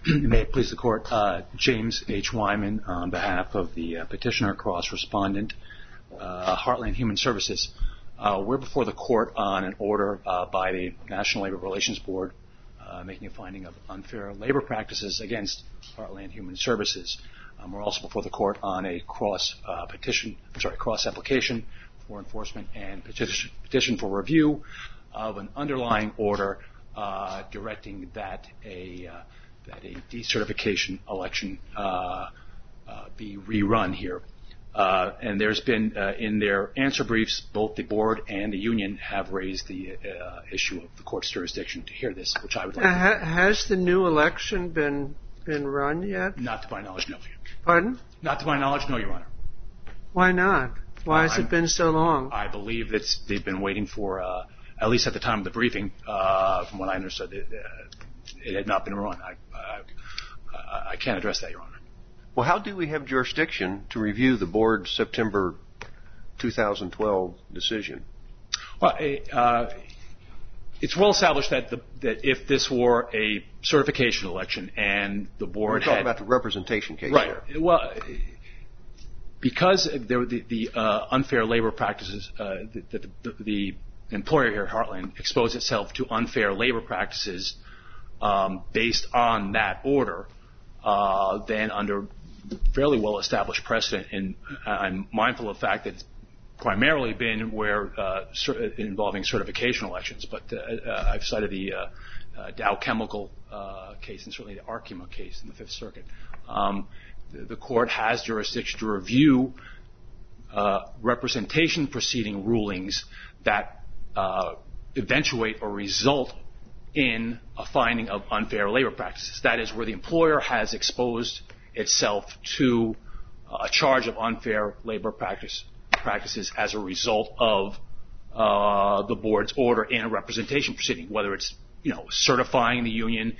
May it please the Court, James H. Wyman on behalf of the petitioner cross-respondent, Heartland Human Services. We're before the Court on an order by the National Labor Relations Board making a finding of unfair labor practices against Heartland Human Services. We're also before the Court on a cross-application for enforcement and petition for review of an underlying order directing that a decertification election be rerun here. And there's been, in their answer briefs, both the board and the union have raised the issue of the court's jurisdiction to hear this, which I would like to hear. Has the new election been run yet? Not to my knowledge, no. Pardon? Not to my knowledge, no, Your Honor. Why not? Why has it been so long? I believe that they've been waiting for, at least at the time of the briefing, from what I understood, it had not been run. I can't address that, Your Honor. Well, how do we have jurisdiction to review the board's September 2012 decision? Well, it's well established that if this were a certification election and the board We're talking about the representation case. Right. Here. Well, because the unfair labor practices, the employer here at Heartland exposed itself to unfair labor practices based on that order, then under fairly well-established precedent, and I'm mindful of the fact that it's primarily been where involving certification elections, but I've cited the Dow Chemical case and certainly the Arkema case in the Fifth Circuit. The court has jurisdiction to review representation proceeding rulings that eventuate or result in a finding of unfair labor practices. That is where the employer has exposed itself to a charge of unfair labor practices as a result of the board's order in a representation proceeding, whether it's certifying the union,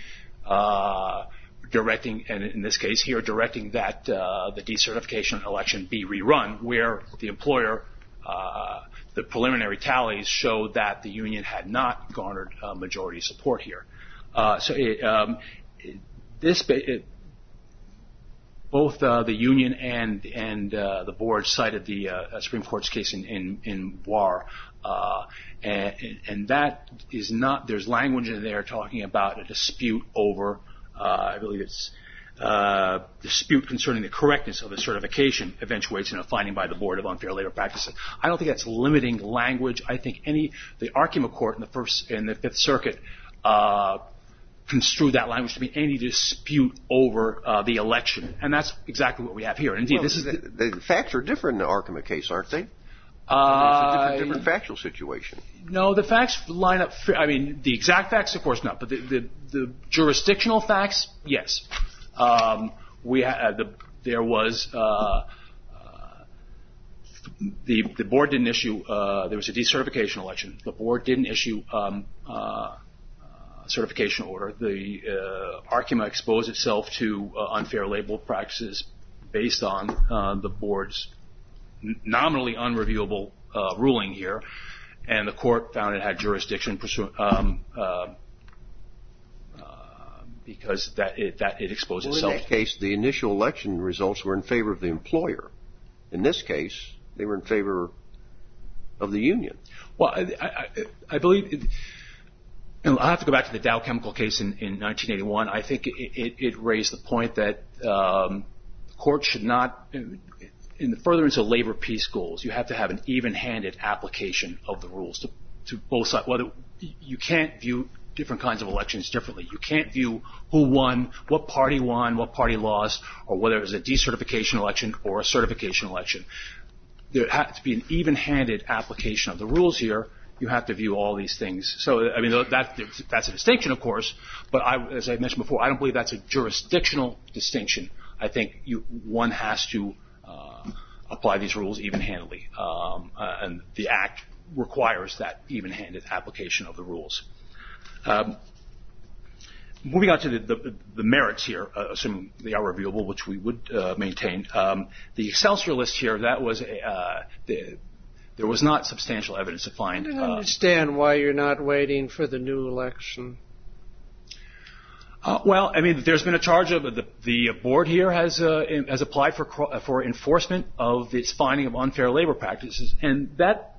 directing, and in this case here, directing that the decertification election be rerun, where the employer, the preliminary tallies showed that the union had not garnered majority support here. Both the union and the board cited the Supreme Court's case in Boer, and that is not. There's language in there talking about a dispute over. I believe it's dispute concerning the correctness of the certification eventuates in a finding by the board of unfair labor practices. I don't think that's limiting language. I think the Arkema court in the Fifth Circuit construed that language to mean any dispute over the election, and that's exactly what we have here. Indeed, the facts are different in the Arkema case, aren't they? It's a different factual situation. No, the facts line up. I mean, the exact facts, of course, not, but the jurisdictional facts, yes. There was the board didn't issue. There was a decertification election. The board didn't issue certification order. The Arkema exposed itself to unfair labor practices based on the board's nominally unreviewable ruling here, and the court found it had jurisdiction because it exposed itself. In that case, the initial election results were in favor of the employer. In this case, they were in favor of the union. Well, I believe. And I'll have to go back to the Dow Chemical case in 1981. I think it raised the point that the court should not, in the furtherance of labor peace goals, you have to have an even-handed application of the rules to both sides. Whether you can't view different kinds of elections differently. You can't view who won, what party lost, or whether it was a decertification election or a certification election. There has to be an even-handed application of the rules here. You have to view all these things. So, I mean, that's a distinction, of course, but as I mentioned before, I don't believe that's a jurisdictional distinction. I think one has to apply these rules even-handedly, and the Act requires that even-handed application of the rules. Moving on to the merits here, assuming they are reviewable, which we would maintain. The Excelsior list here, that was there was not substantial evidence to find. I don't understand why you're not waiting for the new election. Well, I mean, there's been a charge of the board here has applied for enforcement of its finding of unfair labor practices, and that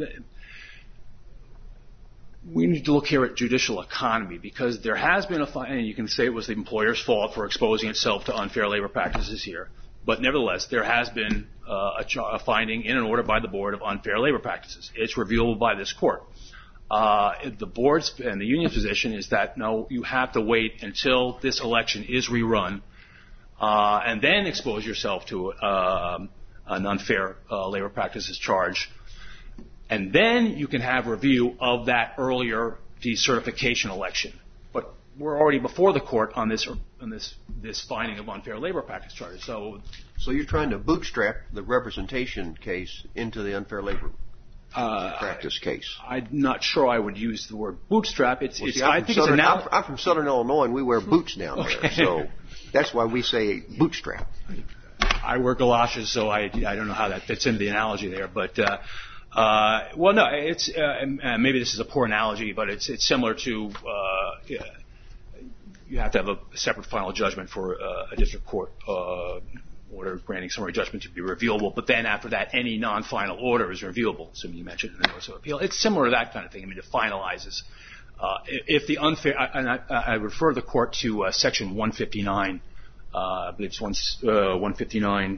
we need to look here at judicial economy, because there has been and you can say it was the employer's fault for exposing itself to unfair labor practices here, but nevertheless, there has been a finding in an order by the board of unfair labor practices. It's reviewable by this court. The board's and the union's position is that no, you have to wait until this election is rerun, and then expose yourself to an unfair labor practices charge. And then you can have review of that earlier decertification election. But we're already before the court on this finding of unfair labor practice charges. So you're trying to bootstrap the representation case into the unfair labor practice case. I'm not sure I would use the word bootstrap. I'm from Southern Illinois, and we wear boots down there, so that's why we say bootstrap. I wear galoshes, so I don't know how that fits into the analogy there, but. Well, no, it's maybe this is a poor analogy, but it's similar to you have to have a separate final judgment for a district court order granting summary judgment to be reviewable, but then after that, any non-final order is reviewable. So you mentioned the notice of appeal. It's similar to that kind of thing. I mean, it finalizes. If the unfair, and I refer the court to Section 159. I believe it's 159.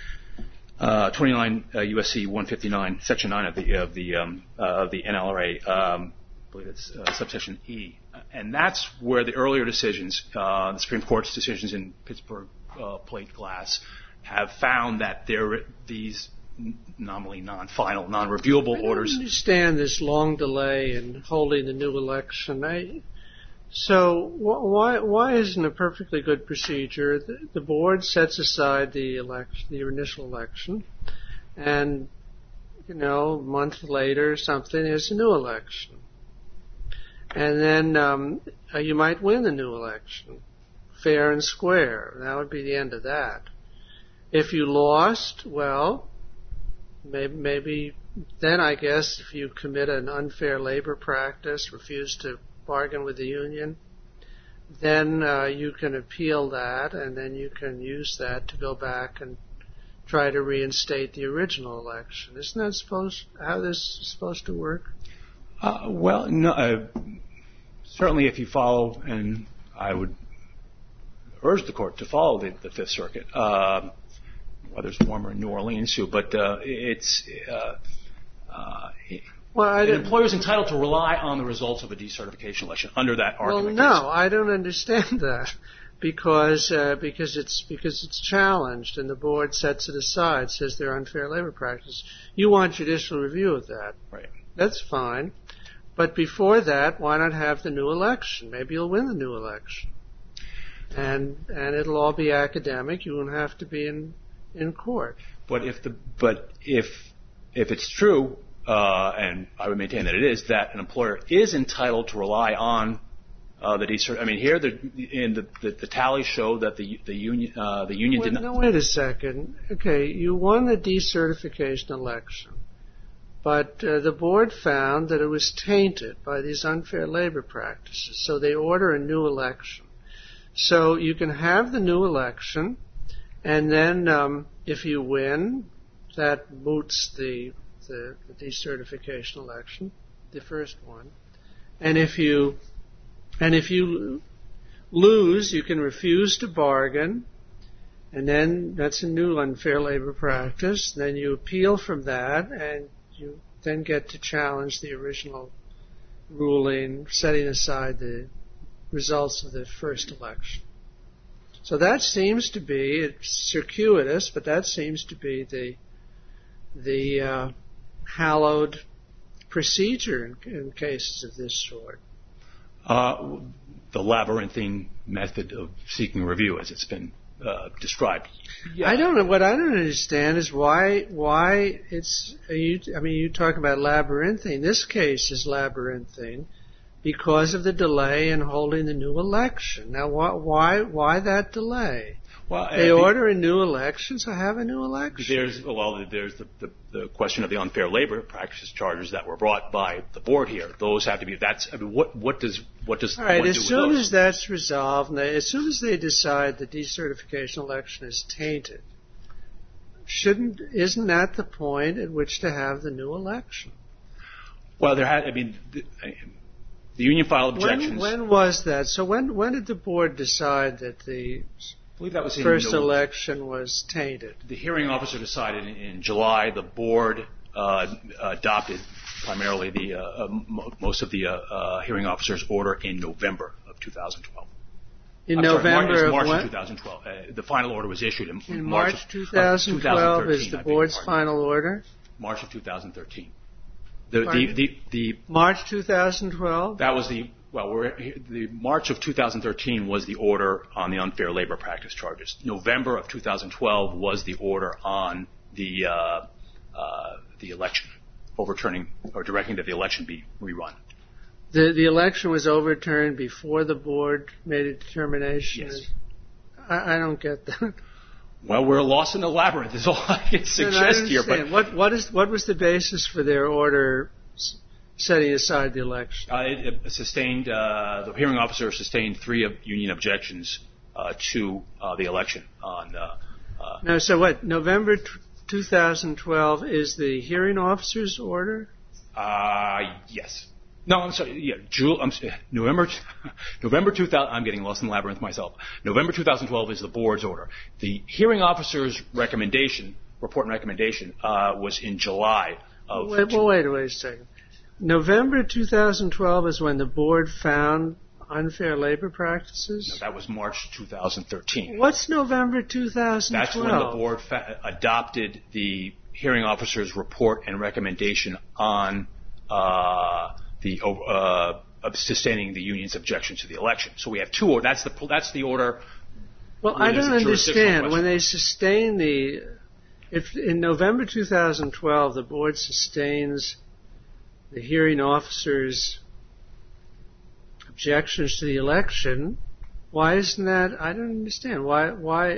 29 USC 159, Section 9 of the NLRA, I believe it's subsection E, and that's where the earlier decisions, the Supreme Court's decisions in Pittsburgh Plate Glass, have found that these nominally non-final, non-reviewable orders. I don't understand this long delay in holding the new election. So why isn't a perfectly good procedure? The board sets aside the initial election, and a month later or something, there's a new election, and then you might win the new election, fair and square. That would be the end of that. If you lost, well, maybe then I guess if you commit an unfair labor practice, refuse to bargain with the union, then you can appeal that, and then you can use that to go back and try to reinstate the original election. Isn't that how this is supposed to work? Well, no, certainly if you follow, and I would urge the court to follow the Fifth Circuit, whether it's warmer in New Orleans too, but it's... an employer is entitled to rely on the results of a decertification election under that argument. Well, no, I don't understand that because it's challenged and the board sets it aside, says they're unfair labor practices. You want judicial review of that, right? That's fine, but before that, why not have the new election? Maybe you'll win the new election, and it'll all be academic. You won't have to be in court. But if it's true. And I would maintain that it is, that an employer is entitled to rely on the decert. I mean, here the tallies show that the union did not. No, wait a second. Okay, you won the decertification election, but the board found that it was tainted by these unfair labor practices, so they order a new election. So you can have the new election, and then if you win, that moots the decertification election, the first one, and if you lose, you can refuse to bargain, and then that's a new unfair labor practice. Then you appeal from that, and you then get to challenge the original ruling, setting aside the results of the first election. So that seems to be, it's circuitous, but that seems to be the hallowed procedure in cases of this sort. The labyrinthine method of seeking review, as it's been described. Yeah. I don't know. What I don't understand is why it's. You talk about labyrinthine. This case is labyrinthine because of the delay in holding the new election. Now, why that delay? Well, They order a new election, so have a new election. There's the question of the unfair labor practices charges that were brought by the board here. Those have to be. What does All right. one As do with soon those? as that's resolved, and as soon as they decide the decertification election is tainted, isn't that the point at which to have the new election? Well, the union filed objections. When was that? So when did the board decide that the I believe that was first election was tainted? The hearing officer decided in July. The board adopted primarily most of the hearing officer's order in November of 2012. March of 2012. The final order was issued in March 2012 is the board's final order? March of 2013. March 2012? That was the March of 2013 was the order on the unfair labor practice charges. November of 2012 was the order on the election, overturning or directing that the election be rerun. The election was overturned before the board made a determination? Yes. I don't get that. Well, we're lost in the labyrinth is all I can suggest here. But what was the basis for their order setting aside the election? It sustained, the hearing officer sustained 3 union objections to the election. No, so what, November 2012 is the hearing officer's order? Yes. No, I'm sorry. Yeah, November 2000. I'm getting lost in the labyrinth myself. November 2012 is the board's order. The hearing officer's report and recommendation, was in July of. Wait a second. November 2012 is when the board found unfair labor practices? No, that was March 2013. What's November 2012? That's when the board adopted the hearing officer's report and recommendation on sustaining the union's objection to the election. So we have 2 orders. That's the order. Well, I don't understand. When they sustain if in November 2012 the board sustains the hearing officer's objections to the election, why isn't that? I don't understand. Why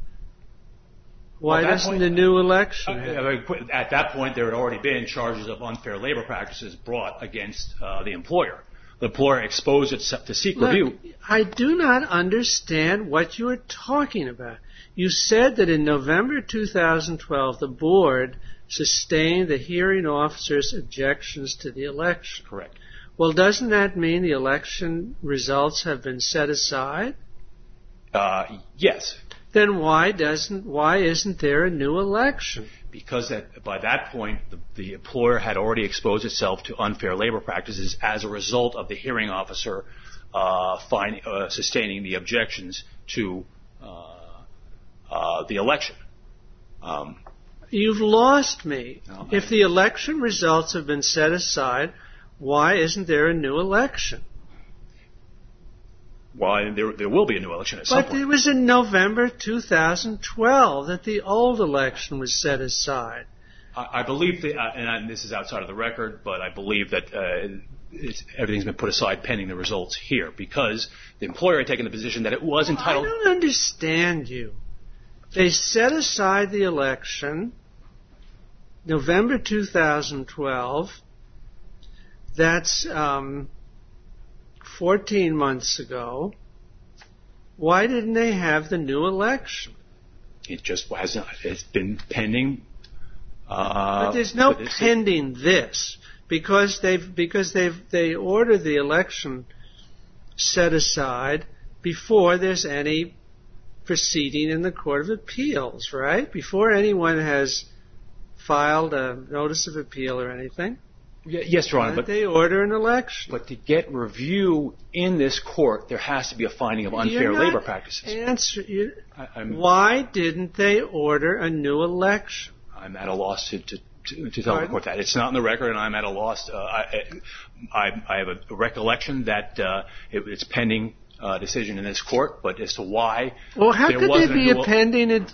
doesn't the new election happen? At that point, there had already been charges of unfair labor practices brought against the employer. The employer exposed itself to seek review. I do not understand what you are talking about. You said that in November 2012, the board sustained the hearing officer's objections to the election. Correct. Well, doesn't that mean the election results have been set aside? Yes. Then why isn't there a new election? Because by that point, the employer had already exposed itself to unfair labor practices as a result of the hearing officer sustaining the objections to the election. You've lost me. No, if the election results have been set aside, why isn't there a new election? Well, there will be a new election at some point. But it was in November 2012 that the old election was set aside. I believe, and this is outside of the record, but I believe that everything's been put aside pending the results here because the employer had taken the position that it was entitled. I don't understand you. They set aside the election November 2012. That's 14 months ago. Why didn't they have the new election? It just hasn't. It's been pending. But there's no pending this because they ordered the election set aside before there's any proceeding in the Court of Appeals, right? Before anyone has filed a notice of appeal or anything. Yes, Your Honor. But they order an election. But to get review in this court, there has to be a finding of unfair labor practices. Why didn't they order a new election? I'm at a loss to tell the court that. It's not in the record, and I'm at a loss. I have a recollection that it's pending decision in this court, but as to why there wasn't a new pending?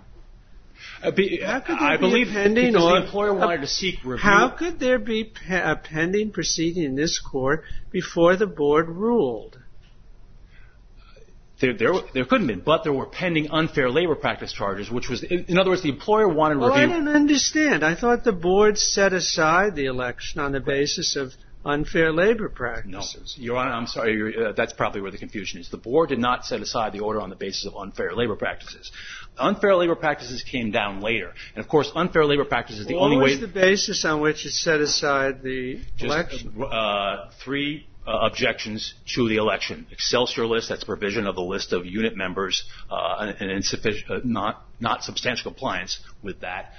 I believe because the employer wanted to seek review. How could there be a pending proceeding in this court before the board ruled? There couldn't have been, but there were pending unfair labor practice charges, which was, in other words, the employer wanted Well, review. I didn't understand. I thought the board set aside the election on the basis of unfair labor practices. No, Your Honor, I'm sorry. That's probably where the confusion is. The board did not set aside the order on the basis of unfair labor practices. Unfair labor practices came down later, and of course, unfair labor practices is the only way. What was the basis on which it set aside the election? Three objections to the election. Excelsior list, that's provision of the list of unit members, and insufficient, not substantial compliance with that.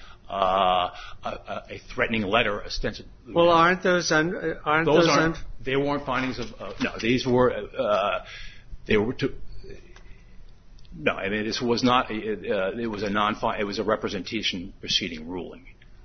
A threatening letter, ostensibly. Well, aren't those they weren't findings of. No, these were. They were. No, I mean this was not. It was a It was a representation proceeding ruling.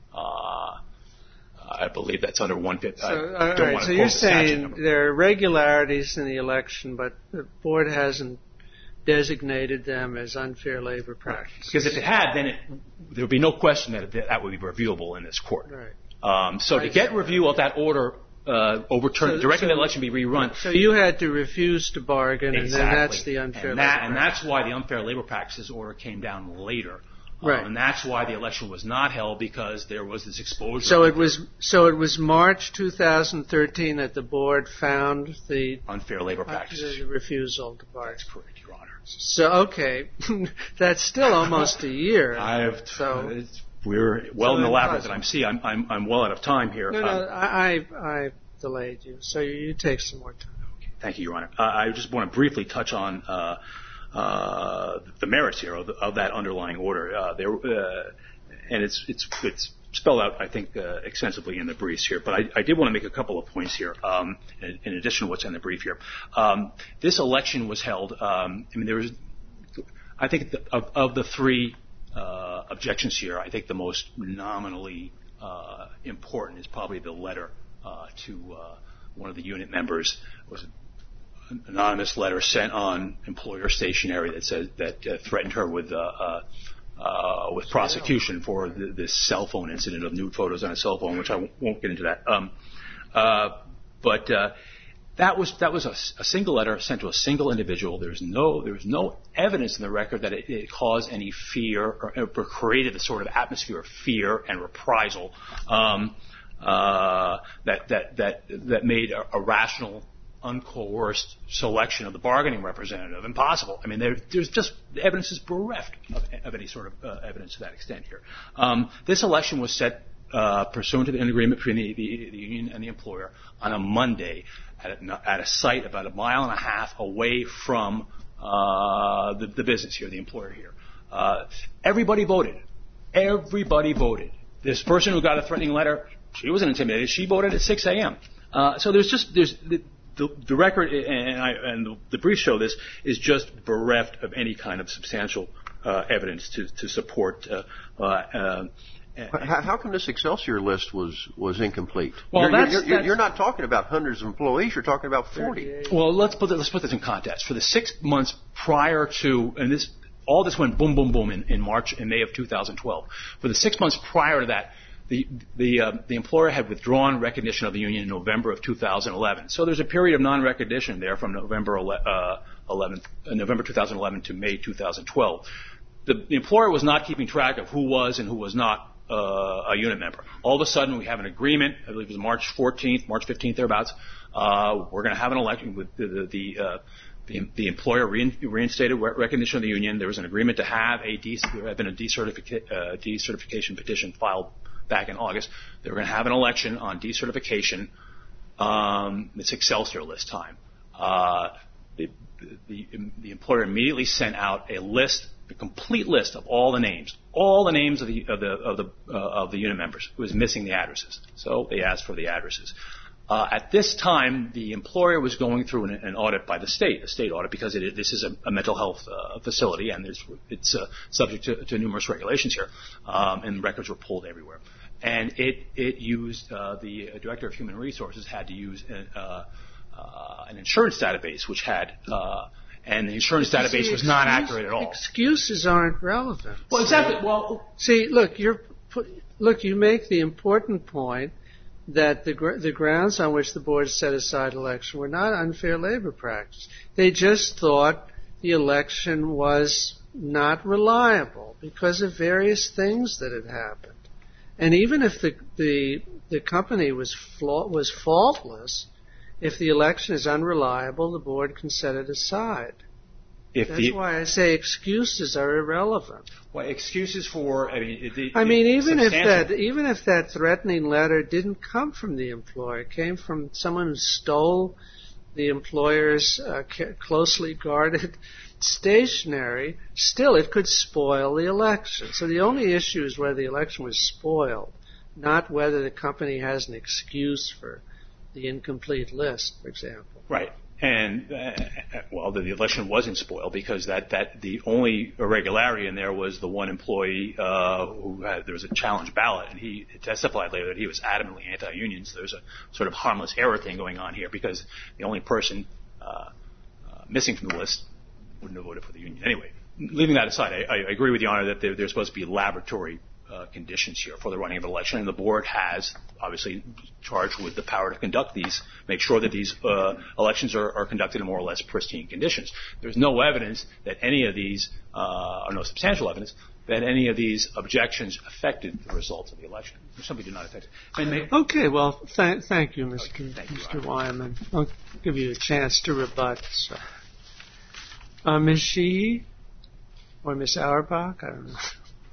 I believe that's under 150. So you're saying there are irregularities in the election, but the board hasn't designated them as unfair labor practices. Because if it had, then there would be no question that would be reviewable in this court. Right. So to get review of that order overturned, directing the election be rerun. So you had to refuse to bargain, exactly. And then that's the unfair labor practice. And that's why the unfair labor practices order came down later. Right. And that's why the election was not held, because there was this exposure. So it was March 2013 that the board found the unfair labor practices. The refusal to bargain. That's correct, Your Honor. So okay, that's still almost a year. We're well in the labyrinth, and I'm well out of time here. No, I delayed you, so you take some more time. Okay. Thank you, Your Honor. I just want to briefly touch on the merits here of that underlying order. And it's spelled out, I think, extensively in the briefs here. But I did want to make a couple of points here, in addition to what's in the brief here. This election was held. I think of the three objections here, I think the most nominally important is probably the letter to one of the unit members. It was an anonymous letter sent on employer stationery that threatened her with prosecution for this cell phone incident of nude photos on a cell phone, which I won't get into that. But that was a single letter sent to a single individual. There was no evidence in the record that it caused any fear or created the sort of atmosphere of fear and reprisal that made a rational, uncoerced selection of the bargaining representative impossible. I mean, there's just the evidence is bereft of any sort of evidence to that extent here. This election was set pursuant to an agreement between the union and the employer on a Monday at a site about 1.5 miles away from the business here, the employer here. Everybody voted. Everybody voted. This person who got a threatening letter, she wasn't intimidated. She voted at 6 a.m. So there's the record, and the briefs show this, is just bereft of any kind of substantial evidence to support. How come this Excelsior list was incomplete? Well, you're not talking about hundreds of employees. You're talking about 40. Well, let's put this in context. For the 6 months prior to, and all this went boom, boom, boom in March and May of 2012. For the 6 months prior to that, the employer had withdrawn recognition of the union in November of 2011. So there's a period of non-recognition there from November 2011 to May 2012. The employer was not keeping track of who was and who was not a unit member. All of a sudden, we have an agreement. I believe it was March 14th, March 15th, thereabouts. We're going to have an election with the employer reinstated recognition of the union. There was an agreement to have there had been a decertification petition filed back in August. They were going to have an election on decertification. It's Excelsior list time. The employer immediately sent out a complete list of all the names of the unit members. It was missing the addresses, so they asked for the addresses. At this time, the employer was going through an audit by a state audit, because this is a mental health facility, and it's subject to numerous regulations here, and records were pulled everywhere. And it used the director of human resources had to use an insurance database, which had and the insurance database was not accurate at all. Excuses aren't relevant. Well, exactly. Well, see, look, you make the important point that the grounds on which the board set aside election were not unfair labor practice. They just thought the election was not reliable because of various things that had happened. And even if the company was faultless, if the election is unreliable, the board can set it aside. That's why I say excuses are irrelevant. Well, excuses for even if that threatening letter didn't come from the employer, it came from someone who stole the employer's closely guarded stationery, still it could spoil the election. So the only issue is whether the election was spoiled, not whether the company has an excuse for the incomplete list, for example. Right. And, the election wasn't spoiled because the only irregularity in there was the one employee there was a challenge ballot, and he testified later that he was adamantly anti-union, so there's a sort of harmless error thing going on here because the only person missing from the list wouldn't have voted for the union. Anyway, leaving that aside, I agree with the Honor that there's supposed to be laboratory conditions here for the running of the election, and the board has obviously charged with the power to conduct these, make sure that these elections are conducted in more or less pristine conditions. There's no evidence that any of these, or no substantial evidence, that any of these objections affected the results of the election. Some did not affect it. Okay, well, thank you, Mr. Wyman. I'll give you a chance to rebut. So. Ms. Sheehy or Ms. Auerbach? I don't know.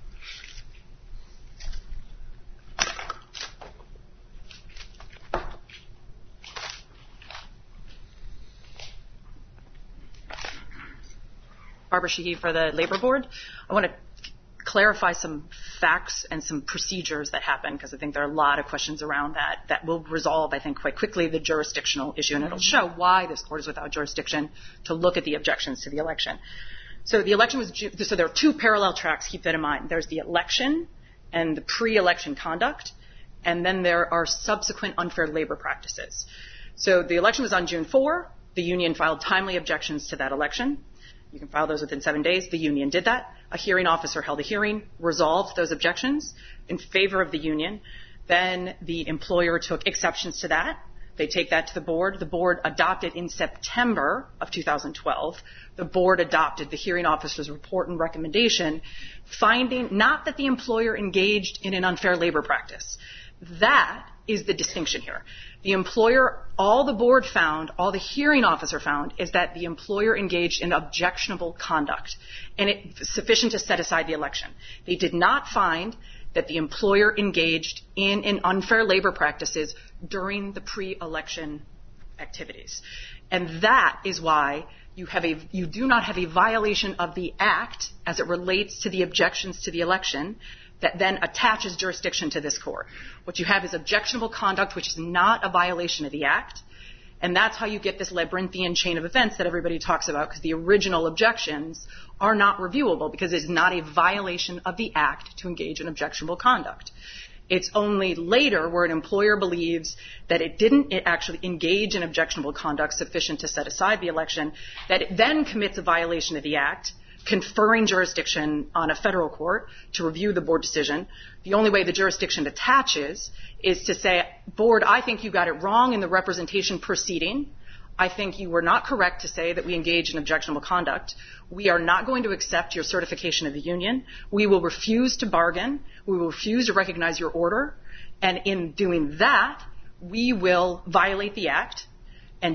Barbara Sheehy for the Labor Board. I want to clarify some facts and some procedures that happen because I think there are a lot of questions around that will resolve, I think, quite quickly the jurisdictional issue, and it'll show why this court is without jurisdiction to look at the objections to the election. So the election was so there are two parallel tracks, keep that in mind. There's the election and the pre-election conduct, and then there are subsequent unfair labor practices. So the election was on June 4. The union filed timely objections to that election. You can file those within 7 days. The union did that. A hearing officer held a hearing, resolved those objections in favor of the union. Then the employer took exceptions to that. They take that to the board. The board adopted in September of 2012. The board adopted the hearing officer's report and recommendation, finding not that the employer engaged in an unfair labor practice. That is the distinction here. The employer, all the board found, all the hearing officer found, is that the employer engaged in objectionable conduct, and it's sufficient to set aside the election. They did not find that the employer engaged in unfair labor practices during the pre-election activities. And that is why you do not have a violation of the Act as it relates to the objections to the election that then attaches jurisdiction to this court. What you have is objectionable conduct, which is not a violation of the Act, and that's how you get this labyrinthian chain of events that everybody talks about, because the original objections are not reviewable because it's not a violation of the Act to engage in objectionable conduct. It's only later where an employer believes that it didn't actually engage in objectionable conduct sufficient to set aside the election, that it then commits a violation of the Act, conferring jurisdiction on a federal court to review the board decision. The only way the jurisdiction attaches is to say, board, I think you got it wrong in the representation proceeding. I think you were not correct to say that we engage in objectionable conduct. We are not going to accept your certification of the union. We will refuse to bargain. We will refuse to recognize your order. And in doing that, we will violate the Act and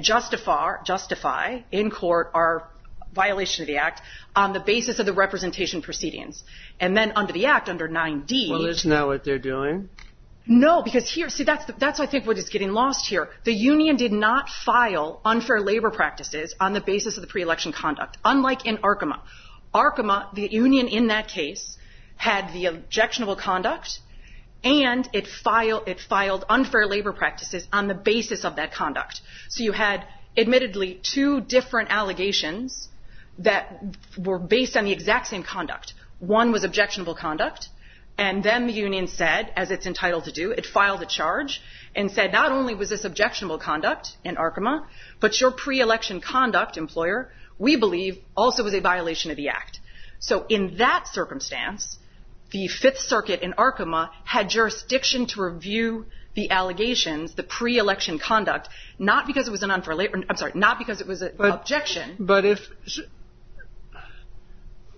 justify in court our violation of the Act on the basis of the representation proceedings. And then under the Act, under 9D... Well, isn't that what they're doing? No, because here, see, that's I think what is getting lost here. The union did not file unfair labor practices on the basis of the pre-election conduct, unlike in Arkema. Arkema, the union in that case, had the objectionable conduct, and it filed unfair labor practices on the basis of that conduct. So you had, admittedly, two different allegations that were based on the exact same conduct. One was objectionable conduct, and then the union said, as it's entitled to do, it filed a charge and said not only was this objectionable conduct in Arkema, but your pre-election conduct, employer, we believe also was a violation of the Act. So in that circumstance, the Fifth Circuit in Arkema had jurisdiction to review the allegations, the pre-election conduct, not because it was an unfair labor, not because it was an objection. But if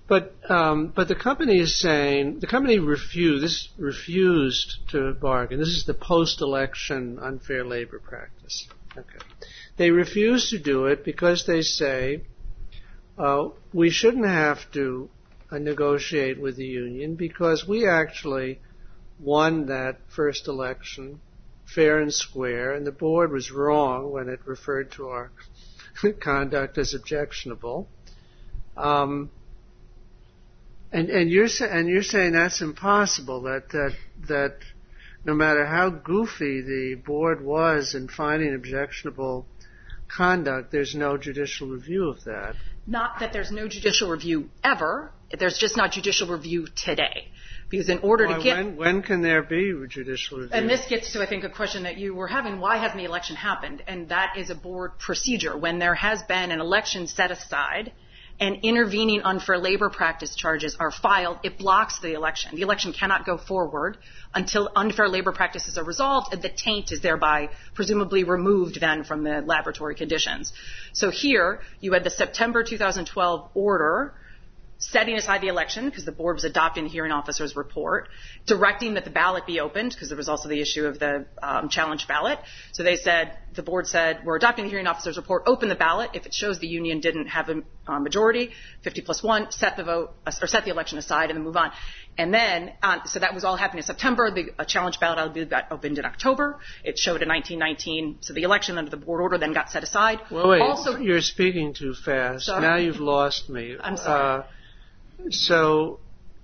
But the company is saying the company refused to bargain. This is the post-election unfair labor practice. Okay, they refuse to do it because they say we shouldn't have to negotiate with the union because we actually won that first election fair and square, and the board was wrong when it referred to our conduct as objectionable. And you're saying that's impossible. That no matter how goofy the board was in finding objectionable conduct, there's no judicial review of that. Not that there's no judicial review ever. There's just not judicial review today. Because in order to get... When can there be judicial review? And this gets to, I think, a question that you were having. Why hasn't the election happened? And that is a board procedure. When there has been an election set aside and intervening unfair labor practice charges are filed, it blocks the election. The election cannot go forward until unfair labor practices are resolved, and the taint is thereby presumably removed then from the laboratory conditions. So here, you had the September 2012 order setting aside the election because the board was adopting the hearing officer's report, directing that the ballot be opened because there was also the issue of the challenge ballot. So the board said, we're adopting the hearing officer's report, open the ballot. If it shows the union didn't have a majority, 50+1, set the election aside and then move on. And then, so that was all happening in September. The challenge ballot opened in October. It showed in 1919. So the election under the board order then got set aside. Well, wait, also, you're speaking too fast. Sorry? Now you've lost me. I'm sorry. So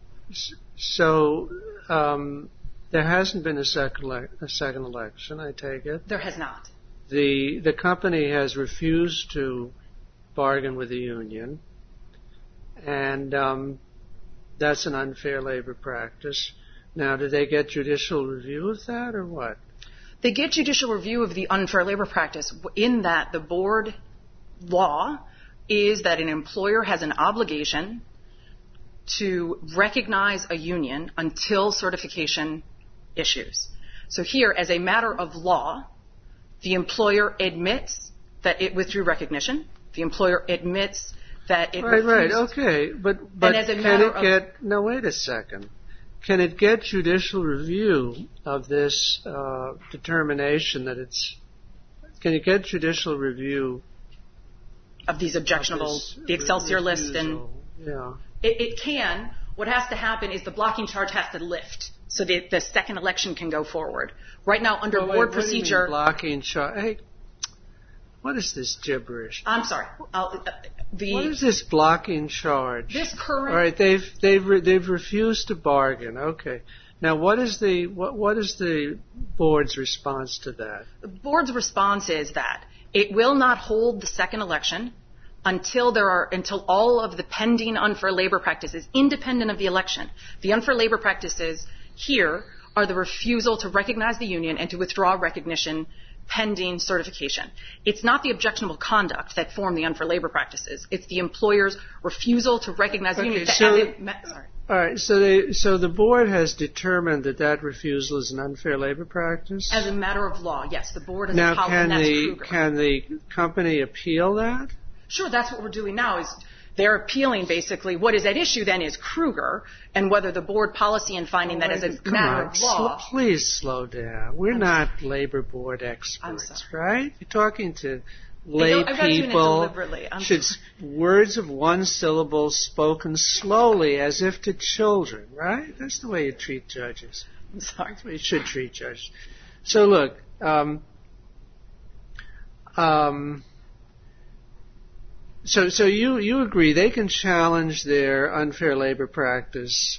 there hasn't been a second election, I take it? There has not. The company has refused to bargain with the union, and that's an unfair labor practice. Now, do they get judicial review of that, or what? They get judicial review of the unfair labor practice in that the board law is that an employer has an obligation to recognize a union until certification issues. So here, as a matter of law, the employer admits that it withdrew recognition. The employer admits that it refused. Right, okay. But no, wait a second. Can it get judicial review of this determination that can it get judicial review of these objectionable, the Excelsior list and... Yeah. It can. What has to happen is the blocking charge has to lift so that the second election can go forward. Right now, under board procedure... What do you mean blocking charge? Hey, what is this gibberish? I'm sorry. What is this blocking charge? This current... All right, they've refused to bargain. Okay. Now, what is the board's response to that? The board's response is that it will not hold the second election until all of the pending unfair labor practices, independent of the election. The unfair labor practices here are the refusal to recognize the union and to withdraw recognition pending certification. It's not the objectionable conduct that form the unfair labor practices. It's the employer's refusal to recognize the union. Sorry. All right. So the board has determined that refusal is an unfair labor practice? As a matter of law, yes. The board has now, can the company appeal that? Sure, that's what we're doing now is they're appealing basically. What is at issue then is Kruger and whether the board policy and finding that as a matter of law. Please slow down. We're not labor board experts, right? You're talking to lay people. Words of one syllable spoken slowly as if to children, right? That's the way you treat judges. I'm sorry. That's the way you should treat judges. So look, So you agree they can challenge their unfair labor practice,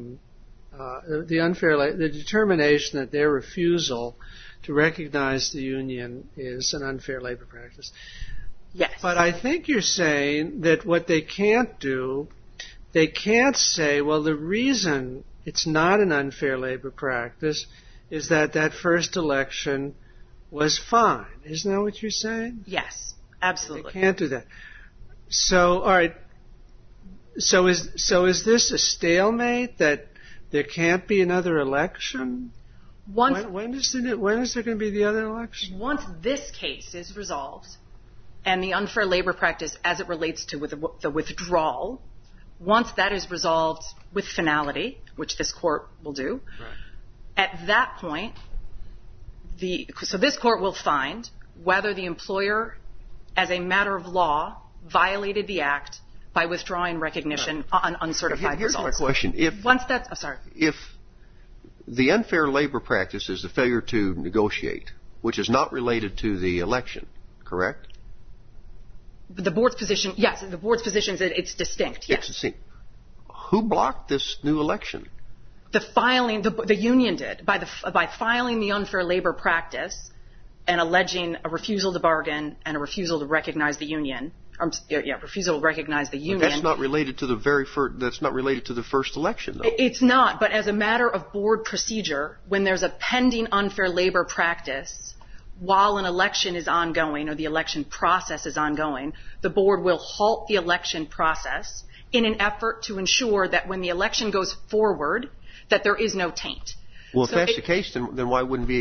the determination that their refusal to recognize the union is an unfair labor practice. Yes. But I think you're saying that what they can't do, they can't say, well, the reason it's not an unfair labor practice is that first election was fine. Isn't that what you're saying? Yes, absolutely. They can't do that. So, all right. So is this a stalemate that there can't be another election? When is there going to be the other election? Once this case is resolved, and the unfair labor practice as it relates to the withdrawal Once that is resolved with finality, which this court will do, at that point, so this court will find whether the employer, as a matter of law, violated the act by withdrawing recognition on uncertified results. Here's my question. If the unfair labor practice is the failure to negotiate, which is not related to the election, correct? The board's position, yes. The board's position is that it's distinct, yes. It's distinct. Who blocked this new election? The union did. By filing the unfair labor practice and alleging a refusal to bargain and a refusal to recognize the union. Refusal to recognize the union. But that's not related to the first election, though. It's not, but as a matter of board procedure, when there's a pending unfair labor practice, while an election is ongoing or the election process is ongoing, the board will halt the election process in an effort to ensure that when the election goes forward, that there is no taint. Well, if that's the case, then why would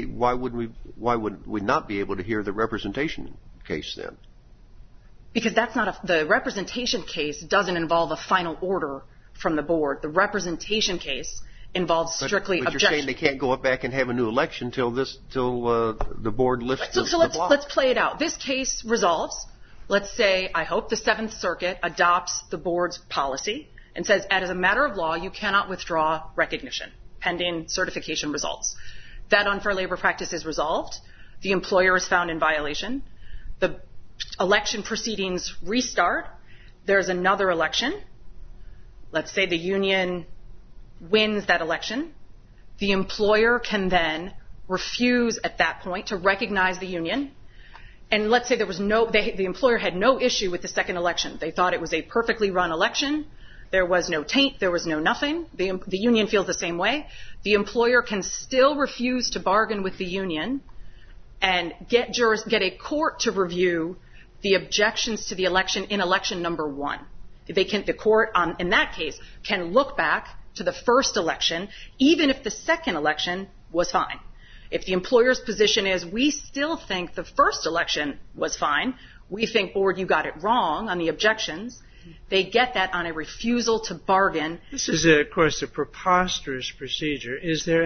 we not be able to hear the representation case then? Because the representation case doesn't involve a final order from the board. The representation case involves strictly objection. But you're saying they can't go back and have a new election till the board lifts the block. Let's play it out. This case resolves. Let's say, I hope the Seventh Circuit adopts the board's policy and says, as a matter of law, you cannot withdraw recognition pending certification results. That unfair labor practice is resolved. The employer is found in violation. The election proceedings restart. There's another election. Let's say the union wins that election. The employer can then refuse at that point to recognize the union. And let's say the employer had no issue with the second election. They thought it was a perfectly run election. There was no taint. There was no nothing. The union feels the same way. The employer can still refuse to bargain with the union and get a court to review the objections to the election in election number 1. The court, in that case, can look back to the first election, even if the second election was fine. If the employer's position is, we still think the first election was fine, we think, board, you got it wrong on the objections, they get that on a refusal to bargain. This is, of course, a preposterous procedure. Is there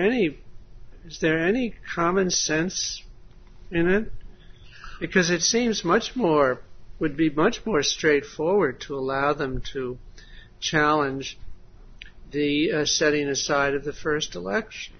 any common sense in it? Because it seems would be much more straightforward to allow them to challenge the setting aside of the first election.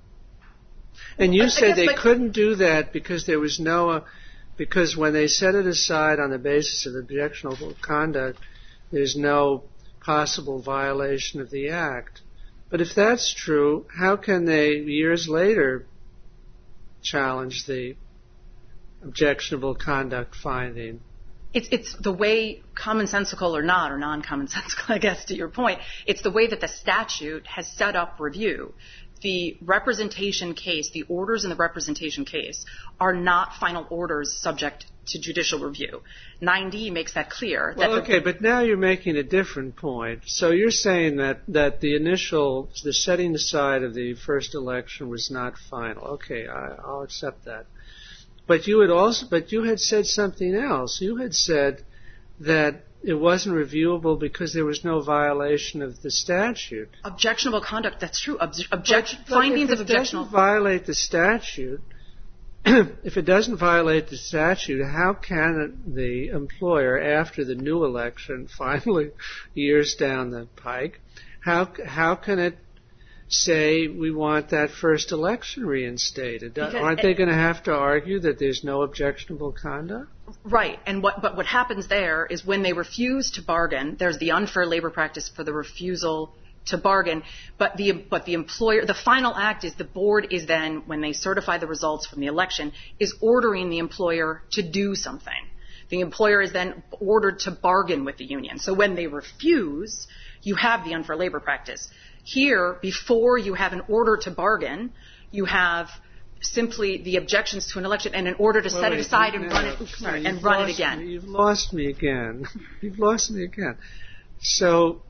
And you said they couldn't do that because there was because when they set it aside on the basis of objectionable conduct, there's no possible violation of the act. But if that's true, how can they, years later, challenge the objectionable conduct finding? It's the way, commonsensical or not, or non-commonsensical, I guess, to your point, it's the way that the statute has set up review. The representation case, the orders in the representation case, are not final orders subject to judicial review. 9D makes that clear. But now you're making a different point. So you're saying that the setting aside of the first election was not final. Okay, I'll accept that. But you had said something else. You had said that it wasn't reviewable because there was no violation of the statute. Objectionable conduct, that's true. Findings of objectionable. If it doesn't violate the statute, if it doesn't violate the statute, how can the employer, after the new election, finally years down the pike, how can it say we want that first election reinstated? Aren't they going to have to argue that there's no objectionable conduct? Right, but what happens there is when they refuse to bargain, there's the unfair labor practice for the refusal to bargain, but the employer, the final act is the board is then, when they certify the results from the election, is ordering the employer to do something. The employer is then ordered to bargain with the union. So when they refuse, you have the unfair labor practice. Here, before you have an order to bargain, you have simply the objections to an election and an order to set it aside and run it again. You've lost me again. You've lost me again. So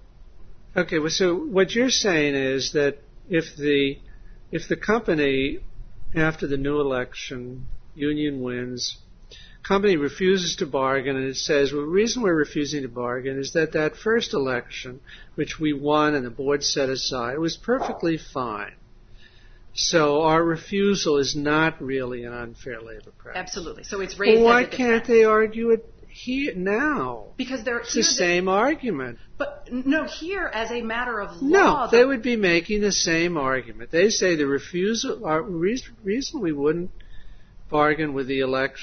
what you're saying is that if the company, after the new election, union wins, company refuses to bargain, and it says, well, the reason we're refusing to bargain is that that first election, which we won and the board set aside, was perfectly fine. So our refusal is not really an unfair labor practice. Absolutely. So it's raised. Well, why as a can't they argue it here now? Because it's the same argument. But no, here as a matter of No, law. they would be making the same argument. They say the refusal, reason we wouldn't bargain with the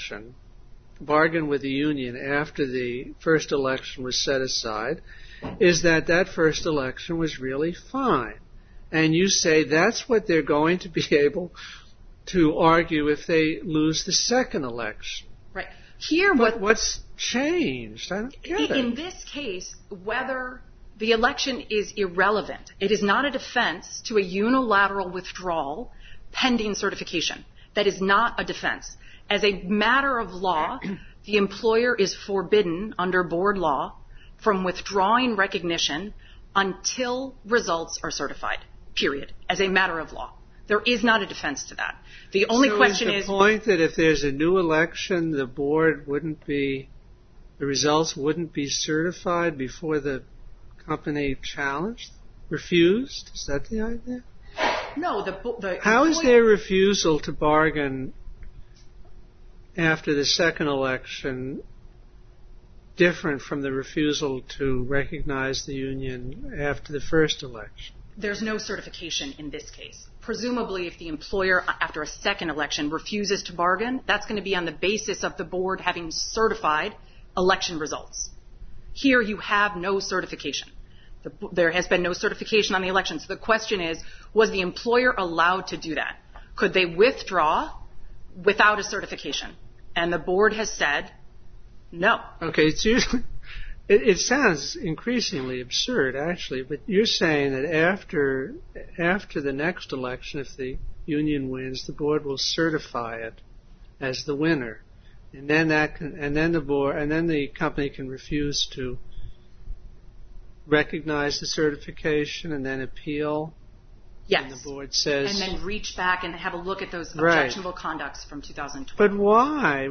union after the first election was set aside, is that first election was really fine. And you say that's what they're going to be able to argue if they lose the second election. Right. Here, what's changed? I don't get it. In this case, whether the election is irrelevant, it is not a defense to a unilateral withdrawal pending certification. That is not a defense. As a matter of law, the employer is forbidden under board law from withdrawing recognition until results are certified, period, as a matter of law. There is not a defense to that. The only question is the point that if there's a new election, the results wouldn't be certified before the company refused? Is that the idea? No, How is their refusal to bargain after the second election different from the refusal to recognize the union after the first election? There's no certification in this case. Presumably, if the employer, after a second election, refuses to bargain, that's going to be on the basis of the board having certified election results. Here, you have no certification. There has been no certification on the election. So the question is, was the employer allowed to do that? Could they withdraw without a certification? And the board has said no. Okay, it sounds increasingly absurd, actually, but you're saying that after the next election, if the union wins, the board will certify it as the winner, and then the company can refuse to recognize the certification and then appeal. Yes. And the board says, and then reach back and have a look at those objectionable conducts from 2012. But why?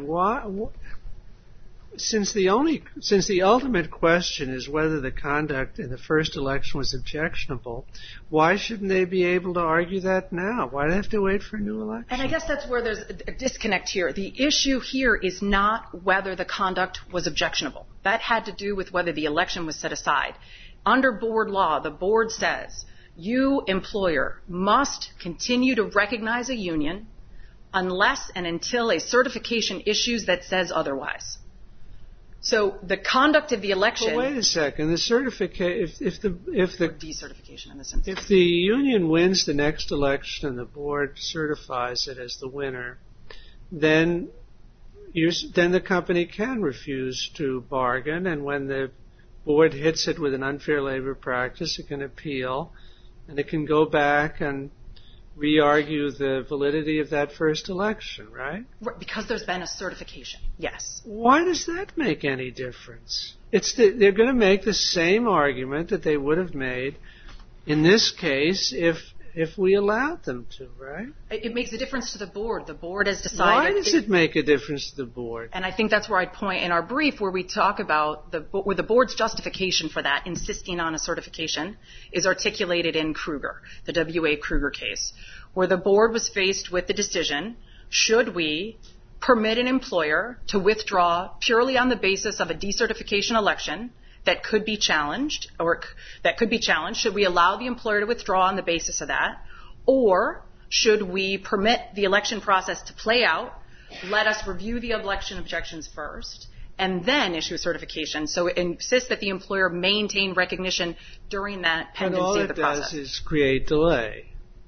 Since the ultimate question is whether the conduct in the first election was objectionable, why shouldn't they be able to argue that now? Why do they have to wait for a new election? And I guess that's where there's a disconnect here. The issue here is not whether the conduct was objectionable. That had to do with whether the election was set aside. Under board law, the board says, you, employer, must continue to recognize a union unless and until a certification issues that says otherwise. So the conduct of the election. Well, wait a second. The certification, if the decertification in this instance. If the union wins the next election and the board certifies it as the winner, then the company can refuse to bargain, and when the board hits it with an unfair labor practice, it can appeal, and it can go back and re-argue the validity of that first election, right? Because there's been a certification, yes. Why does that make any difference? They're going to make the same argument that they would have made in this case if we allowed them to, right? It makes a difference to the board. The board has decided. Why does it make a difference to the board? And I think that's where I'd point in our brief where we talk about where the board's justification for that, insisting on a certification, is articulated in Kruger, the W.A. Kruger case, where the board was faced with the decision, should we permit an employer to withdraw purely on the basis of a decertification election that could be challenged, should we allow the employer to withdraw on the basis of that? Or should we permit the election process to play out, let us review the election objections first, and then issue a certification? So it insists that the employer maintain recognition during that pendency of the process. But all it does is create delay.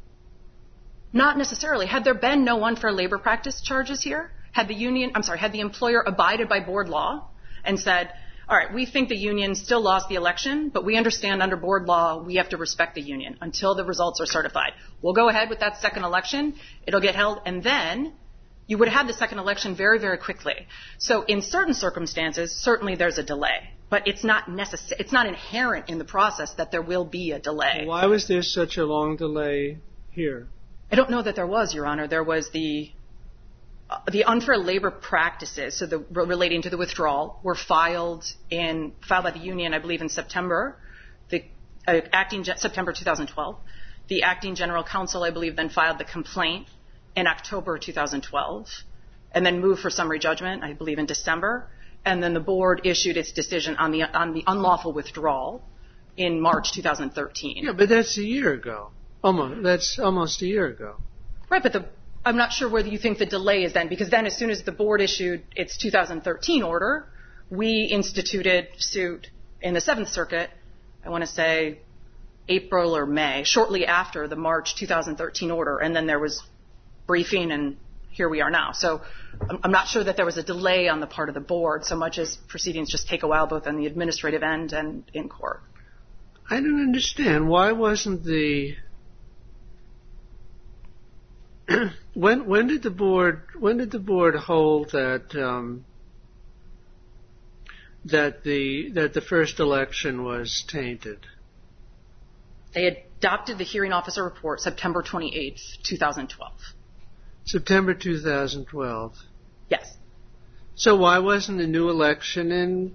Not necessarily. Had there been no unfair labor practice charges here? Had the employer abided by board law and said, all right, we think the union still lost the election, but we understand under board law we have to respect the union until the results are certified. We'll go ahead with that second election. It'll get held, and then you would have had the second election very, very quickly. So in certain circumstances, certainly there's a delay, but it's not inherent in the process that there will be a delay. Why was there such a long delay here? I don't know that there was, Your Honor. There was the unfair labor practices, so relating to the withdrawal, were filed by the union, I believe, in September. September 2012. The acting general counsel, I believe, then filed the complaint in October 2012, and then moved for summary judgment, I believe, in December. And then the board issued its decision on the unlawful withdrawal in March 2013. Yeah, but that's a year ago. That's almost a year ago. Right, but I'm not sure whether you think the delay is then, because then as soon as the board issued its 2013 order, we instituted suit in the Seventh Circuit, I want to say April or May, shortly after the March 2013 order, and then there was briefing, and here we are now. So I'm not sure that there was a delay on the part of the board, so much as proceedings just take a while, both on the administrative end and in court. I don't understand. Why wasn't the... when did the board hold that that the first election was tainted? They adopted the hearing officer report September 28th, 2012. September 2012. Yes. So why wasn't a new election in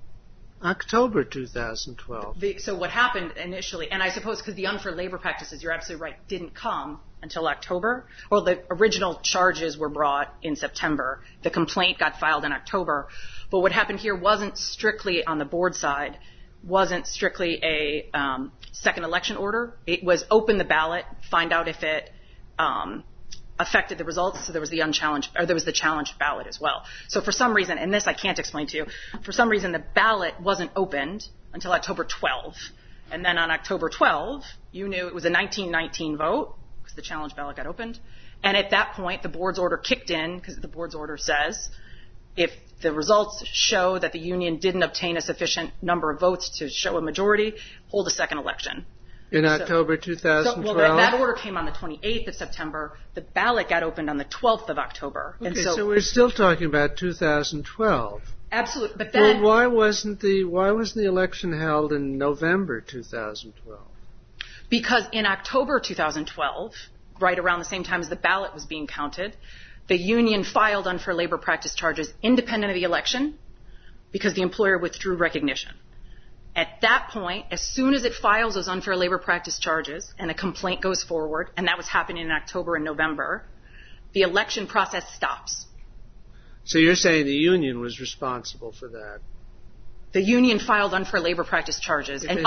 October 2012? So what happened initially, and I suppose because the unfair labor practices, you're absolutely right, didn't come until October. Well, the original charges were brought in September. The complaint got filed in October. But what happened here wasn't strictly on the board side, wasn't strictly a second election order. It was open the ballot, find out if it affected the results. So there was the challenged ballot as well. So for some reason, and this I can't explain to you, for some reason the ballot wasn't opened until October 12th. And then on October 12th, you knew it was a 1919 vote because the challenge ballot got opened. And at that point, the board's order kicked in because the board's order says if the results show that the union didn't obtain a sufficient number of votes to show a majority, hold a second election. In October 2012? Well, that order came on the 28th of September. The ballot got opened on the 12th of October. Okay, and so we're still talking about 2012. Absolutely, but then... Well, why wasn't the election held in November 2012? Because in October 2012, right around the same time as the ballot was being counted, the union filed unfair labor practice charges independent of the election because the employer withdrew recognition. At that point, as soon as it files those unfair labor practice charges and a complaint goes forward, and that was happening in October and November, the election process stops. So you're saying the union was responsible for that? The union filed unfair labor practice charges. If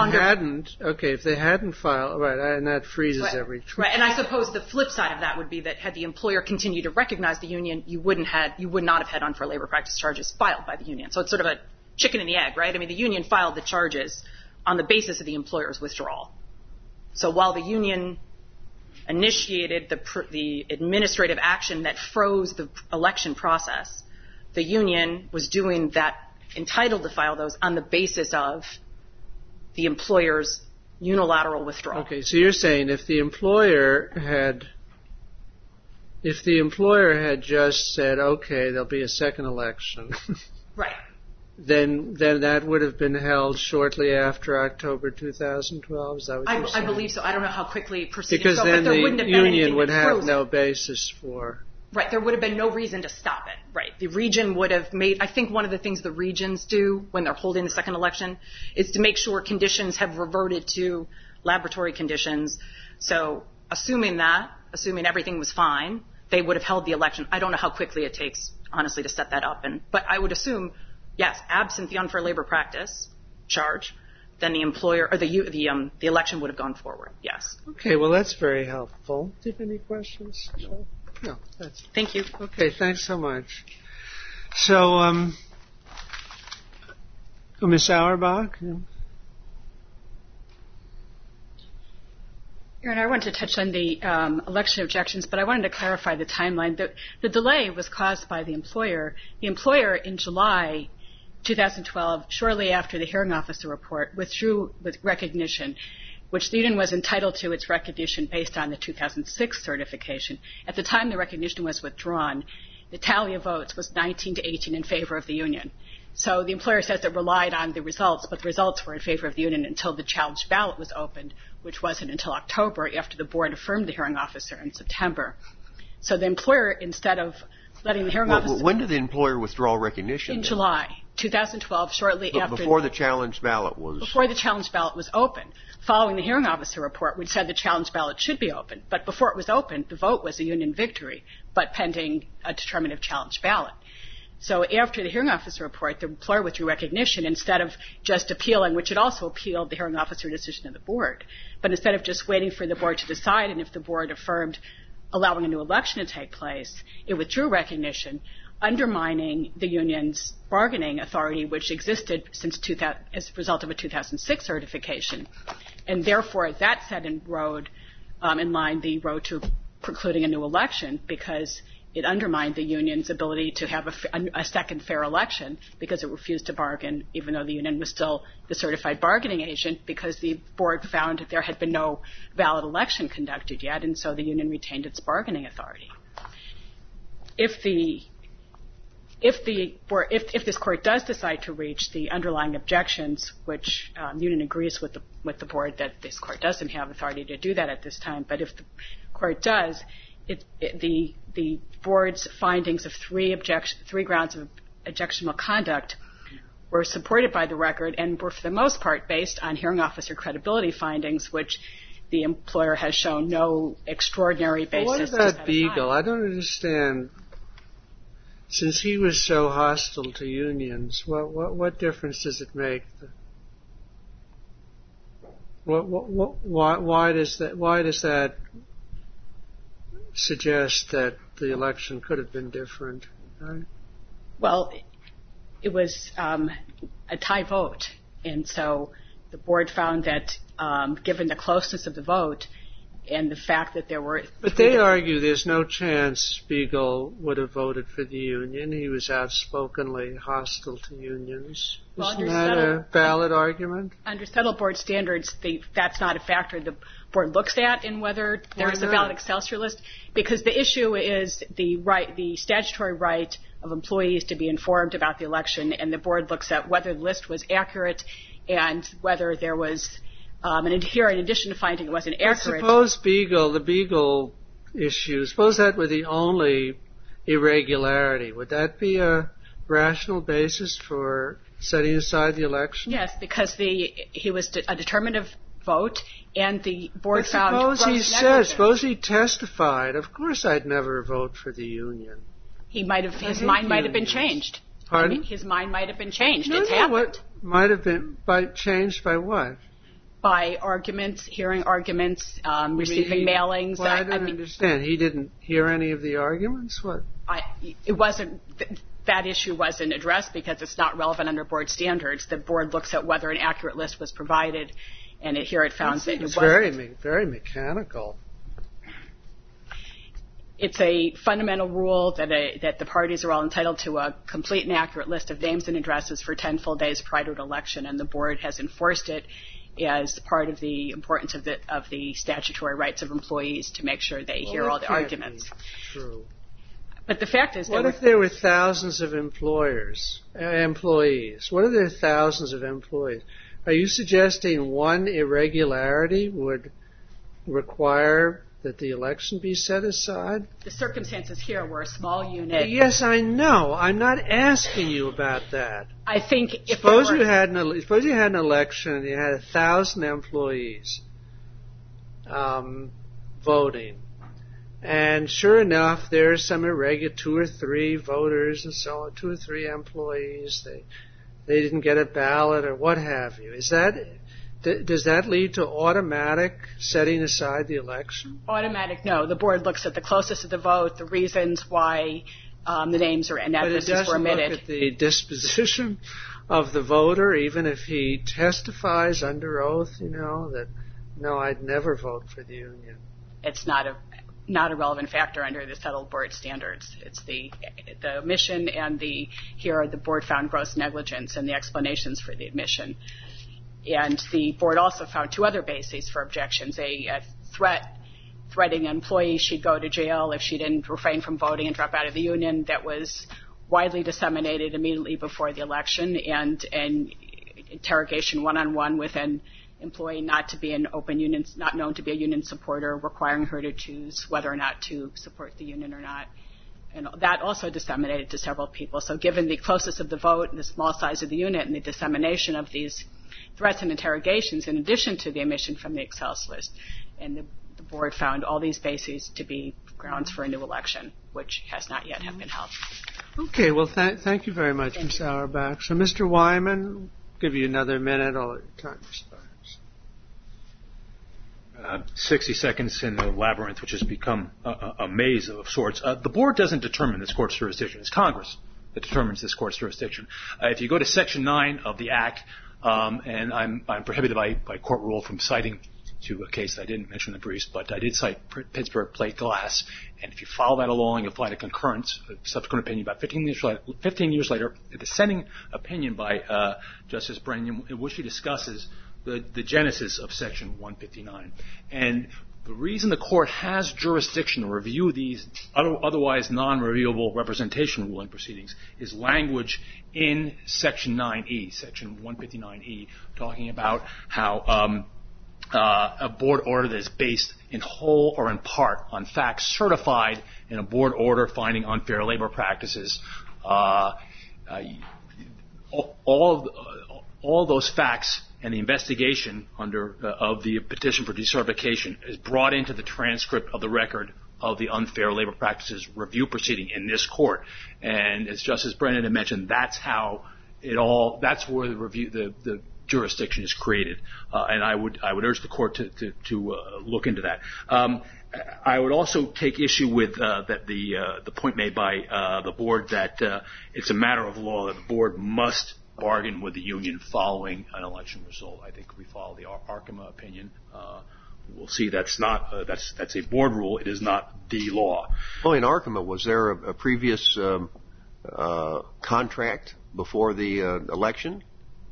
they hadn't filed, right, and that freezes everything. Right, and I suppose the flip side of that would be that had the employer continued to recognize the union, you would not have had unfair labor practice charges filed by the union. So it's sort of a chicken and the egg, right? I mean, the union filed the charges on the basis of the employer's withdrawal. So while the union initiated the administrative action that froze the election process, the union was doing that, entitled to file those on the basis of the employer's unilateral withdrawal. Okay, so you're saying if the employer had just said, okay, there'll be a second election. Right. Then that would have been held shortly after October 2012? Is that what you're saying? I believe so. I don't know how quickly proceedings go, because then but there wouldn't have been union would have no basis for... Right, there would have been no reason to stop it. Right, the region would have made... I think one of the things the regions do when they're holding the second election is to make sure conditions have reverted to laboratory conditions. So assuming everything was fine, they would have held the election. I don't know how quickly it takes, honestly, to set that up. But I would assume... Yes, absent the unfair labor practice charge, then the employer or the election would have gone forward. Yes. Okay, well that's very helpful. Do you have any questions? No, that's. Thank you. Okay, thanks so much. So, Ms. Auerbach. Aaron, I wanted to touch on the election objections, but I wanted to clarify the timeline. The delay was caused by the employer. The employer in July 2012, shortly after the hearing officer report, withdrew with recognition, which the union was entitled to its recognition based on the 2006 certification. At the time the recognition was withdrawn, the tally of votes was 19 to 18 in favor of the union. So the employer says it relied on the results, but the results were in favor of the union until the challenge ballot was opened, which wasn't until October after the board affirmed the hearing officer in September. So the employer, instead of letting the hearing officer... When did the employer withdraw recognition? In July 2012, shortly after... Before the challenge ballot was... Before the challenge ballot was open. Following the hearing officer report, which said the challenge ballot should be open. But before it was open, the vote was a union victory, but pending a determinative challenge ballot. So after the hearing officer report, the employer withdrew recognition instead of just appealing, which it also appealed the hearing officer decision of the board. But instead of just waiting for the board to decide, and if the board affirmed allowing a new election to take place, it withdrew recognition, undermining the union's bargaining authority, which existed since as a result of a 2006 certification. And therefore, that set in line the road to precluding a new election, because it undermined the union's ability to have a second fair election, because it refused to bargain, even though the union was still the certified bargaining agent, because the board found that there had been no valid election conducted yet, and so the union retained its bargaining authority. If this court does decide to reach the underlying objections, which the union agrees with the board that this court doesn't have authority to do that at this time, but if the court does, the board's findings of three grounds of objectionable conduct were supported by the record and were for the most part based on hearing officer credibility findings, which the employer has shown no extraordinary basis. What about Beagle? I don't understand. Since he was so hostile to unions, what difference does it make? Why does that suggest that the election could have been different? Right? Well, it was a tie vote, and so the board found that given the closeness of the vote and the fact that there were... But they argue there's no chance Spiegel would have voted for the union. He was outspokenly hostile to unions. Isn't that a valid argument? Under settled board standards, that's not a factor the board looks at in whether there's a valid Excelsior list, because the issue is the statutory right of employees to be informed about the election, and the board looks at whether the list was accurate and whether there was... in addition to finding it wasn't accurate... Suppose the Beagle issue, suppose that were the only irregularity. Would that be a rational basis for setting aside the election? Yes, because he was a determinative vote, and the board found... Suppose he testified, of course I'd never vote for the union. His mind might have been changed. Pardon? His mind might have been changed. It's happened. What might have been changed by what? By arguments, hearing arguments, receiving mailings. Well, I don't understand. He didn't hear any of the arguments? What? That issue wasn't addressed because it's not relevant under board standards. The board looks at whether an accurate list was provided, and here it found that it wasn't. It's very mechanical. It's a fundamental rule that the parties are all entitled to a complete and accurate list of names and addresses for 10 full days prior to an election, and the board has enforced it as part of the importance of the statutory rights of employees to make sure they hear all the arguments. True. But the fact is, what if there were thousands of employees? What if there are thousands of employees? Are you suggesting one irregularity would require that the election be set aside? The circumstances here were a small unit. Yes, I know. I'm not asking you about that. I think if suppose you had an election and you had 1,000 employees voting, and sure enough, there's some irregular 2 or 3 voters and so on, 2 or 3 employees. They didn't get a ballot or what have you. Does that lead to automatic setting aside the election? Automatic, no. The board looks at the closest of the vote, the reasons why the names and addresses were omitted. But it doesn't look at the disposition of the voter, even if he testifies under oath, that, no, I'd never vote for the union. It's not a relevant factor under the settled board standards. It's the omission and here the board found gross negligence and the explanations for the omission. And the board also found 2 other bases for objections. A threatening an employee she'd go to jail if she didn't refrain from voting and drop out of the union that was widely disseminated immediately before the election, and interrogation one-on-one with an employee not to be an open union, not known to be a union supporter, requiring her to choose whether or not to support the union or not. And that also disseminated to several people. So given the closeness of the vote and the small size of the unit and the dissemination of these threats and interrogations, in addition to the omission from the Excels list, and the board found all these bases to be grounds for a new election, which has not yet have been held. Okay, well, thank you very much, Ms. Auerbach. So, Mr. Wyman, give you another minute. All your time expires. 60 seconds in the labyrinth, which has become a maze of sorts. The board doesn't determine this court's jurisdiction. It's Congress that determines this court's jurisdiction. If you go to Section 9 of the Act, and I'm prohibited by court rule from citing to a case that I didn't mention in the briefs, but I did cite Pittsburgh Plate Glass, and if you follow that along, you'll find a concurrence, a subsequent opinion about 15 years later, a dissenting opinion by Justice Brennan, in which he discusses the genesis of Section 159. And the reason the court has jurisdiction to review these otherwise non-reviewable representation ruling proceedings is language in Section 9E, Section 159E, talking about how a board order that is based in whole or in part on facts certified in a board order finding unfair labor practices. All those facts and the investigation of the petition for decertification is brought into the transcript of the record of the unfair labor practices review proceeding in this court. And as Justice Brennan had mentioned, that's where the jurisdiction is created. And I would urge the court to look into that. I would also take issue with the point made by the board that it's a matter of law that the board must bargain with the union following an election result. I think if we follow the Arkema opinion, we'll see that's a board rule. It is not the law. Well, in Arkema, was there a previous contract before the election?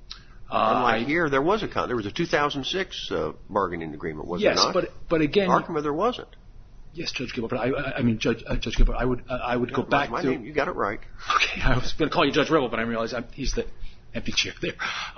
Here, there was a 2006 bargaining agreement, was there not? Yes, but again, Arkema, there wasn't. Yes, Judge Gilbert. But Judge Gilbert. I would go back my to. Name, you got it right. Okay, I was going to call you Judge Rebel, but I realized he's the empty chair there.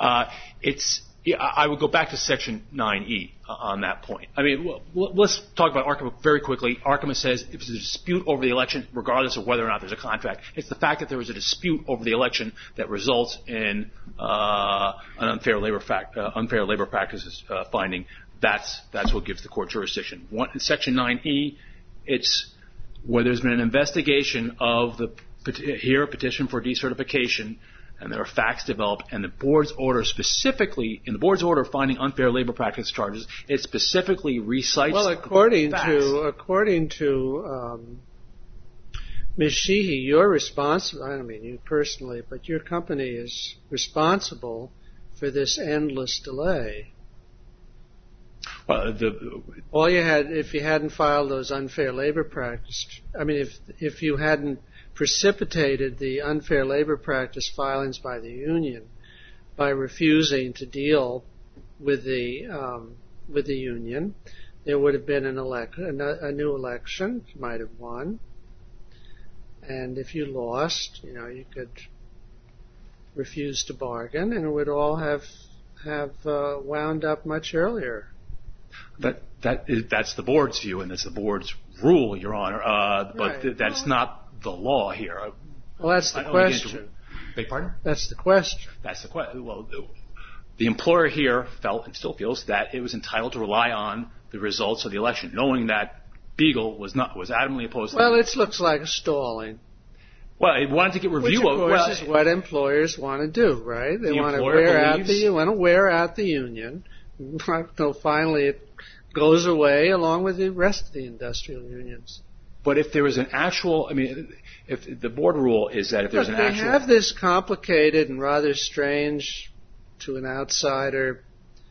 I would go back to Section 9E on that point. I mean, let's talk about Arkema very quickly. Arkema says if there's a dispute over the election, regardless of whether or not there's a contract, it's the fact that there was a dispute over the election that results in an unfair labor practices finding. That's what gives the court jurisdiction. Section 9E, it's where there's been an investigation of the petition for decertification, and there are facts developed, and the board's order specifically, in the board's order finding unfair labor practice charges, it specifically recites according to Ms. Sheehy, you're responsible, I don't mean you personally, but your company is responsible for this endless delay. Well, if you hadn't filed those unfair labor practice, if you hadn't precipitated the unfair labor practice filings by the union by refusing to deal with the union, there would have been a new election. You might have won, and if you lost, you could refuse to bargain, and it would all have wound up much earlier. That's the board's view, and that's the board's rule, Your Honor. But that's not the law here. Well, that's the question. Beg pardon? That's the question. That's the question. Well, the employer here felt and still feels that it was entitled to rely on the results of the election, knowing that Beagle was adamantly opposed. Well, it looks like a stalling. Well, it wanted to get review of. Which, of course, is what employers want to do, right? They want to wear out the union until finally it goes away, along with the rest of the industrial unions. But if there was an actual, if the board rule is that if there's an actual... They have this complicated and rather strange, to an outsider,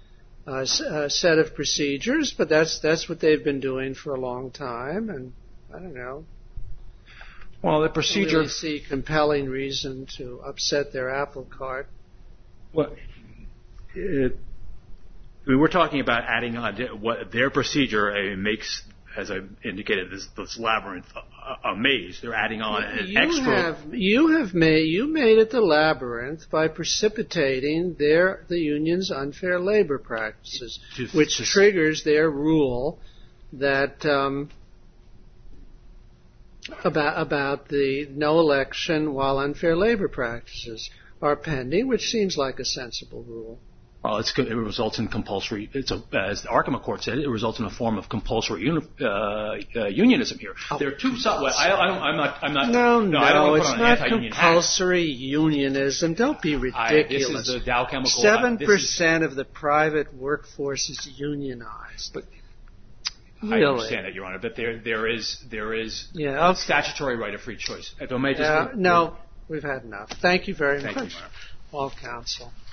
set of procedures, but that's what they've been doing for a long time, and I don't know. Well, the procedure... I don't really see compelling reason to upset their apple cart. Well, we're talking about adding on what their procedure makes, as I indicated, this labyrinth a maze. They're adding on an extra. You made it the labyrinth by precipitating the union's unfair labor practices, which triggers their rule that about the no election while unfair labor practices are pending, which seems like a sensible rule. Well, it results in compulsory. As the Arkema Court said, it results in a form of compulsory unionism here. Oh, there are two. I'm not. No, it's not compulsory unionism. Don't be ridiculous. This is the Dow Chemical. 7% of the private workforce is unionized. But really? I understand that, Your Honor, but there is statutory right of free choice. If I may just no, we've had enough. Thank you very much. Thank you, Your Honor. All counsel.